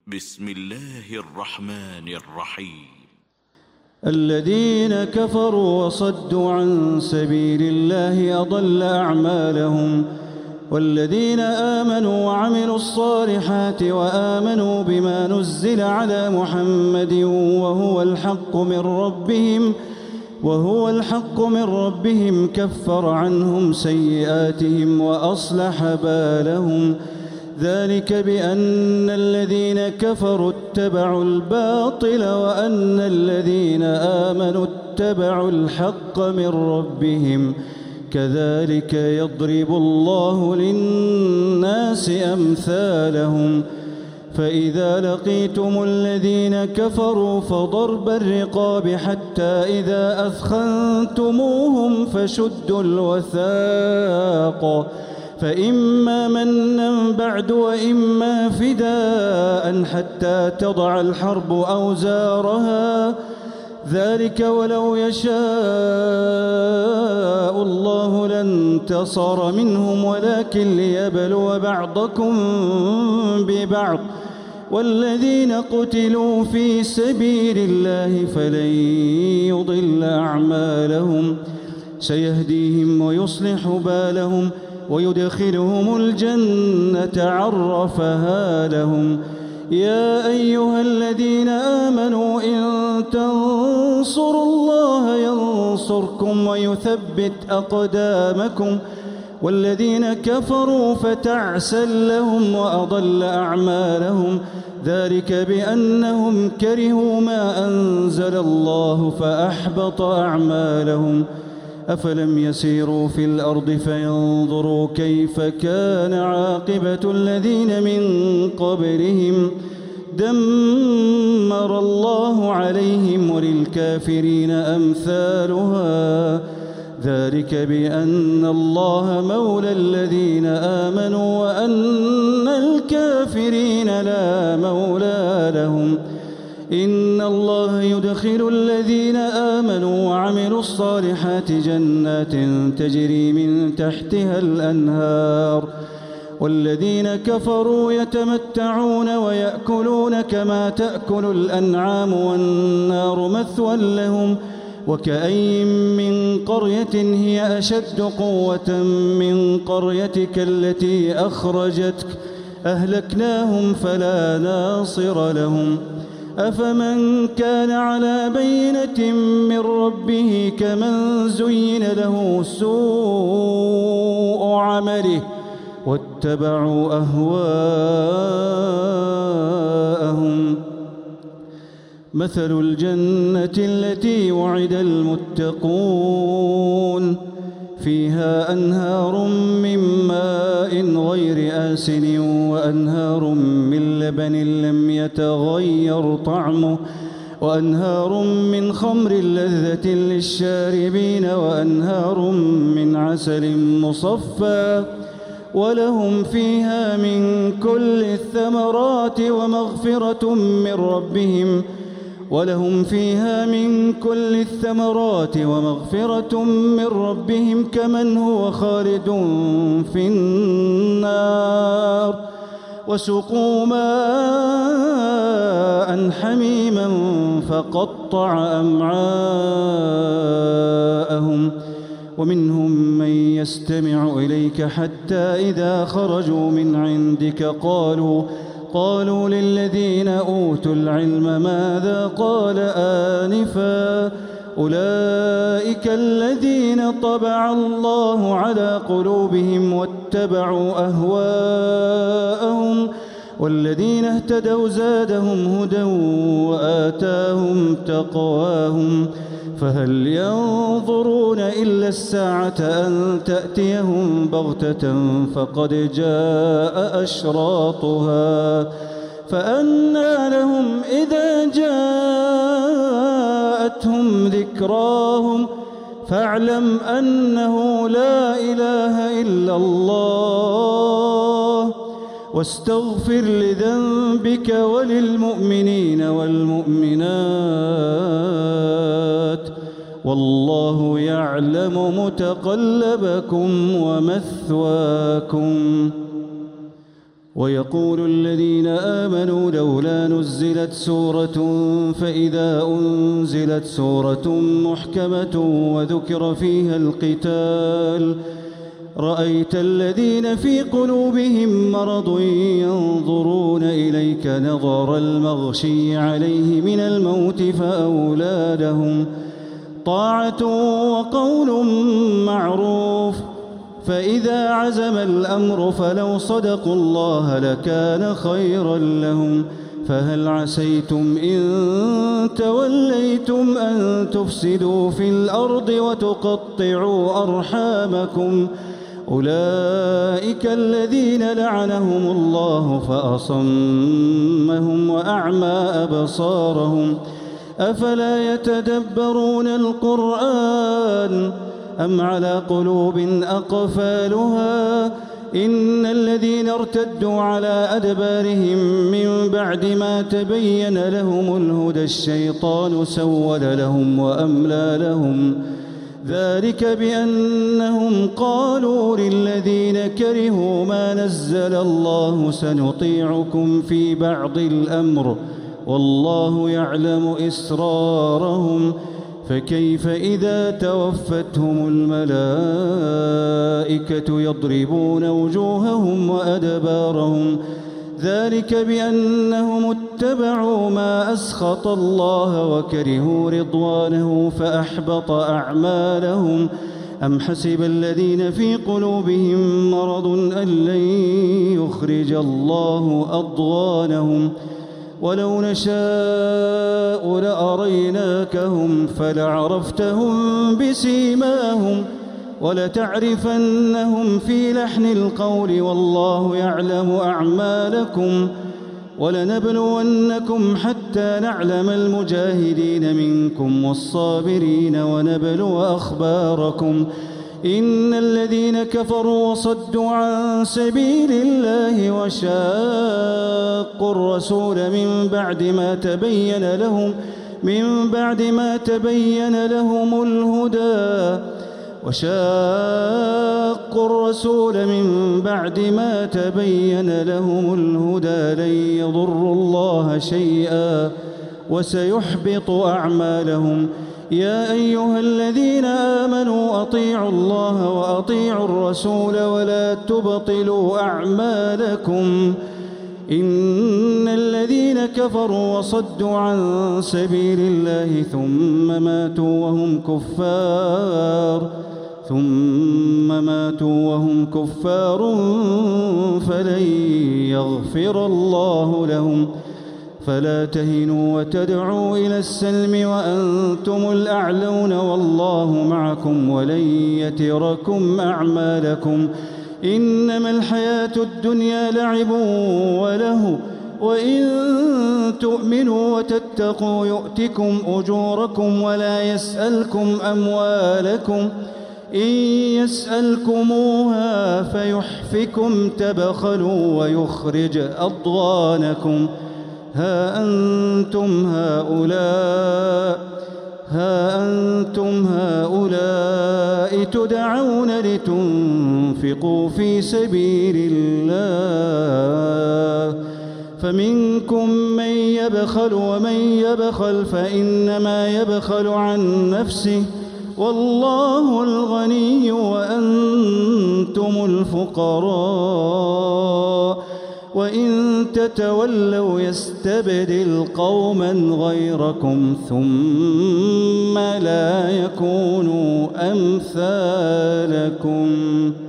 بسم الله الرحمن الرحيم. الذين كفروا وصدوا عن سبيل الله أضل أعمالهم، والذين آمنوا وعملوا الصالحات وآمنوا بما نزل على محمد وهو الحق من ربهم كفر عنهم سيئاتهم وأصلح بالهم. ذلك بأن الذين كفروا اتبعوا الباطل وأن الذين آمنوا اتبعوا الحق من ربهم. كذلك يضرب الله للناس أمثالهم. فإذا لقيتم الذين كفروا فضرب الرقاب حتى إذا أثخنتموهم فشدوا الوثاق، فإما منا بعد وإما فداء حتى تضع الحرب أوزارها. ذلك ولو يشاء الله لانتصر منهم ولكن ليبلو بعضكم ببعض. والذين قتلوا في سبيل الله فلن يضل أعمالهم، سيهديهم ويصلح بالهم ويدخلهم الجنة عرفها لهم. يا أيها الذين آمنوا إن تنصروا الله ينصركم ويثبت أقدامكم. والذين كفروا فتعسا لهم وأضل أعمالهم. ذلك بأنهم كرهوا ما أنزل الله فأحبط أعمالهم. أفلم يسيروا في الأرض فينظروا كيف كان عاقبة الذين من قبلهم. دمر الله عليهم وللكافرين أمثالها. ذلك بأن الله مولى الذين آمنوا وأن الكافرين لا مولى لهم. إن الله يدخل الذين آمنوا وعملوا الصالحات جنات تجري من تحتها الأنهار، والذين كفروا يتمتعون ويأكلون كما تأكل الأنعام والنار مثوى لهم. وكأي من قرية هي أشد قوة من قريتك التي أخرجتك أهلكناهم فلا ناصر لهم. أفمن كان على بينة من ربه كمن زين له سوء عمله واتبعوا أهواءهم. مثل الجنة التي وعد المتقون فيها أنهار من ماء غير آسن وأنهار من لبن لم يتغير طعمه وأنهار من خمر لذة للشاربين وأنهار من عسل مصفى ولهم فيها من كل الثمرات ومغفرة من ربهم كمن هو خالد في النار. وسقوا ماء حميما فقطع أمعاءهم. ومنهم من يستمع إليك حتى إذا خرجوا من عندك قالوا للذين أوتوا العلم ماذا قال آنفا أولئك الذين طبع الله على قلوبهم واتبعوا أهواءهم. والذين اهتدوا زادهم هدى وآتاهم تقواهم. فهل ينظرون إلا الساعة أن تأتيهم بغتة فقد جاء أشراطها. فأنى لهم إذا جاءتهم ذكراهم. فاعلم أنه لا إله إلا الله واستغفر لذنبك وللمؤمنين والمؤمنات والله يعلم متقلبكم ومثواكم. ويقول الذين آمنوا لولا نزلت سورة فإذا أنزلت سورة محكمة وذكر فيها القتال رأيت الذين في قلوبهم مرض ينظرون إليك نظر المغشي عليه من الموت فأولى لهم طاعة وقول معروف فإذا عزم الأمر فلو صدقوا الله لكان خيرا لهم فهل عسيتم إن توليتم أن تفسدوا في الأرض وتقطعوا أرحامكم أولئك الذين لعنهم الله فأصمهم وأعمى أبصارهم أفلا يتدبرون القرآن أم على قلوب أقفالها إن الذين ارتدوا على أدبارهم من بعد ما تبين لهم الهدى الشيطان سول لهم وأملى لهم ذلك بأنهم قالوا للذين كرهوا ما نزل الله سنطيعكم في بعض الأمر والله يعلم إسرارهم فكيف إذا توفتهم الملائكة يضربون وجوههم وأدبارهم ذلك بأنهم اتبعوا ما أسخط الله وكرهوا رضوانه فأحبط أعمالهم أم حسب الذين في قلوبهم مرض أن لن يخرج الله أضغانهم ولو نشاء لأريناكهم فلعرفتهم بسيماهم ولتعرفنهم في لحن القول والله يعلم أعمالكم ولنبلونكم حتى نعلم المجاهدين منكم والصابرين ونبلو أخباركم إن الذين كفروا وصدوا عن سبيل الله وشاقوا الرسول من بعد ما تبين لهم الهدى لن يضروا الله شيئا وسيحبط أعمالهم يا أيها الذين آمنوا أطيعوا الله وأطيعوا الرسول ولا تبطلوا أعمالكم إن الذين كفروا وصدوا عن سبيل الله ثم ماتوا وهم كفار فلن يغفر الله لهم فلا تهنوا وتدعوا إلى السلم وأنتم الأعلون والله معكم ولن يتركم أعمالكم إنما الحياة الدنيا لعب وله وإن تؤمنوا وتتقوا يؤتكم أجوركم ولا يسألكم أموالكم إن يسألكموها فيحفكم تبخلوا ويخرج أضغانكم ها أنتم هؤلاء تدعون لتنفقوا في سبيل الله فمنكم من يبخل ومن يبخل فإنما يبخل عن نفسه والله الغني وأنتم الفقراء وإن تتولوا يستبدل قوما غيركم ثم لا يكونوا أمثالكم